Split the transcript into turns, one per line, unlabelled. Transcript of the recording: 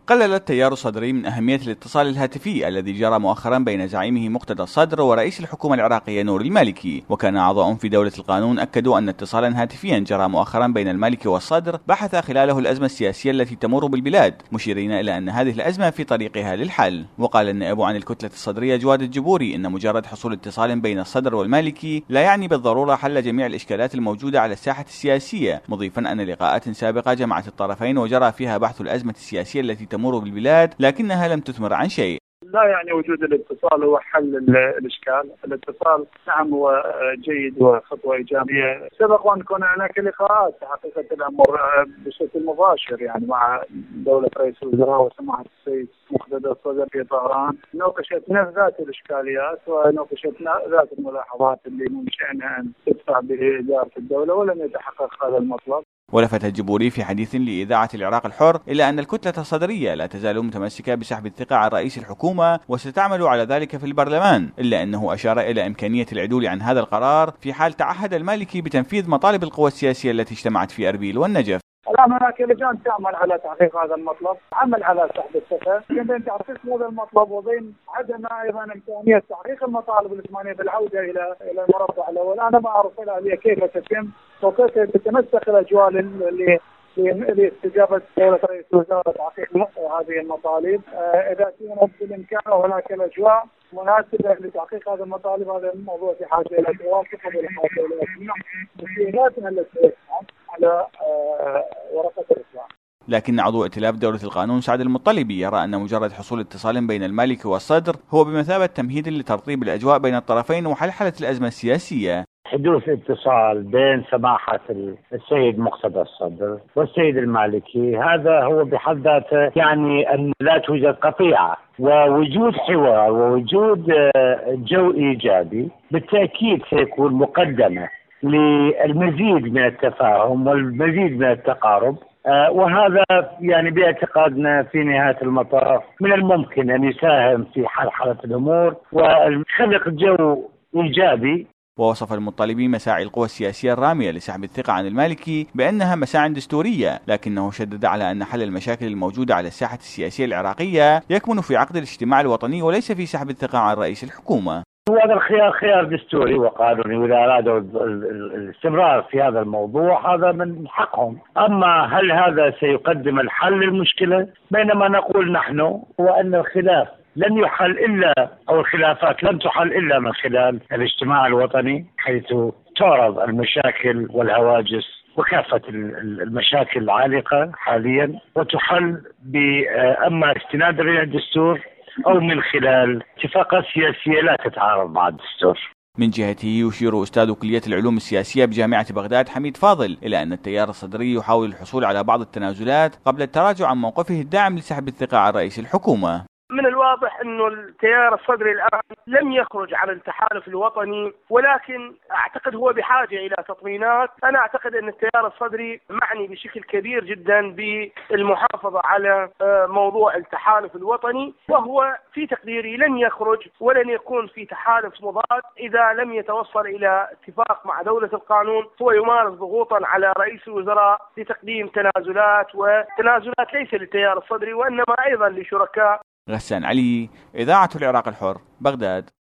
قلل التيار الصدري من أهمية الاتصال الهاتفي الذي جرى مؤخرا بين زعيمه مقتدى الصدر ورئيس الحكومة العراقية نور المالكي، وكان أعضاء في دولة القانون أكدوا أن اتصالا هاتفيا جرى مؤخرا بين المالكي والصدر بحث خلاله الأزمة السياسية التي تمر بالبلاد، مشيرين إلى أن هذه الأزمة في طريقها للحل. وقال النائب عن الكتلة الصدرية جواد الجبوري إن مجرد حصول اتصال بين الصدر والمالكي لا يعني بالضرورة حل جميع الإشكالات الموجودة على الساحة السياسية، مضيفا أن لقاءات سابقة جمعت الطرفين وجرى فيها بحث الأزمة السياسية التي تمر بالبلاد لكنها لم تثمر عن شيء.
لا يعني وجود الاتصال هو حل الإشكال. الاتصال نعم هو جيد وخطوة إيجابية. سبق وأن كان هناك لقاءات حقيقة الأمر بشكل مباشر يعني مع دولة رئيس الوزراء وسماحة السيد مقتدى الصدر في طهران، ناقشتنا ذات الإشكاليات وناقشتنا ذات الملاحظات اللي من شأنها أن تدفع به إدارة الدولة، ولم يتحقق هذا المطلب.
ولفت الجبوري في حديث لإذاعة العراق الحر إلى أن الكتلة الصدرية لا تزال متمسكة بسحب الثقة عن رئيس الحكومة وستعمل على ذلك في البرلمان، إلا أنه أشار إلى إمكانية العدول عن هذا القرار في حال تعهد المالكي بتنفيذ مطالب القوى السياسية التي اجتمعت في أربيل والنجف.
الآن هناك لجان تعمل على تحقيق هذا المطلب، عمل على سحب الثقة، بين تحقيق هذا المطلب وبين عدم أيضا إمكانية تحقيق المطالب الإثمانية بالعودة إلى المربع الأول. أنا ما أعرف الآلية كيف تتم وكيف تتنسق الأجواء لاستجابة دولة رئيس الوزراء تحقيق هذه المطالب. إذا كانت بالإمكان وهناك الأجواء مناسبة لتحقيق هذه المطالب، هذا الموضوع في حاجة إلى توافق وبحاجة إلى اجتماع مسؤولياتنا التي على ورقة الإسلام.
لكن عضو ائتلاف دولة القانون سعد المطلبي يرى أن مجرد حصول اتصال بين المالكي والصدر هو بمثابة تمهيد لترطيب الأجواء بين الطرفين وحلحلة الأزمة السياسية.
حدوث اتصال بين سماحة السيد مقتدى الصدر والسيد المالكي هذا هو بحد ذاته يعني أن لا توجد قطيعة، ووجود حوار ووجود جو إيجابي بالتأكيد سيكون مقدمة للمزيد من التفاهم والمزيد من التقارب. وهذا يعني باعتقادنا في نهاية المطاف من الممكن أن يساهم في حلحلة الأمور وخلق جو إيجابي.
ووصف المطلبي مساعي القوى السياسية الرامية لسحب الثقة عن المالكي بأنها مساعي دستورية، لكنه شدد على أن حل المشاكل الموجودة على الساحة السياسية العراقية يكمن في عقد الاجتماع الوطني وليس في سحب الثقة عن رئيس الحكومة.
هذا الخيار خيار دستوري وقانوني، وإذا أرادوا الاستمرار في هذا الموضوع هذا من حقهم. أما هل هذا سيقدم الحل للمشكلة؟ بينما نقول نحن هو أن الخلاف لن يحل إلا أو الخلافات لن تحل إلا من خلال الاجتماع الوطني، حيث تعرض المشاكل والهواجس وكافة المشاكل العالقة حاليا وتحل بأما استناد إلى الدستور أو من خلال اتفاقات سياسية لا تتعارض مع الدستور.
من جهته يشير أستاذ كلية العلوم السياسية بجامعة بغداد حميد فاضل إلى أن التيار الصدري يحاول الحصول على بعض التنازلات قبل التراجع عن موقفه الداعم لسحب الثقة عن رئيس الحكومة.
من الواضح أنه التيار الصدري الآن لم يخرج عن التحالف الوطني، ولكن أعتقد هو بحاجة إلى تطمينات. أنا أعتقد أن التيار الصدري معني بشكل كبير جدا بالمحافظة على موضوع التحالف الوطني، وهو في تقديري لن يخرج ولن يكون في تحالف مضاد إذا لم يتوصل إلى اتفاق مع دولة القانون. هو يمارس ضغوطا على رئيس الوزراء لتقديم تنازلات، وتنازلات ليس للتيار الصدري وإنما أيضا لشركاء.
غسان علي، إذاعة العراق الحر، بغداد.